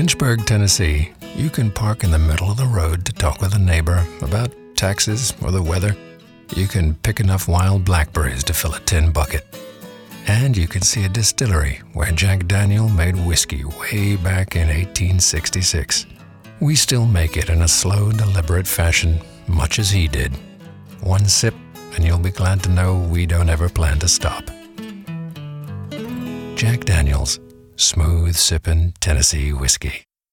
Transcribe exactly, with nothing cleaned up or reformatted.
Lynchburg, Tennessee, you can park in the middle of the road to talk with a neighbor about taxes or the weather. You can pick enough wild blackberries to fill a tin bucket. And you can see a distillery where Jack Daniel made whiskey way back in eighteen sixty-six. We still make it in a slow, deliberate fashion, much as he did. One sip, and you'll be glad to know we don't ever plan to stop. Jack Daniel's, smooth-sippin' Tennessee whiskey.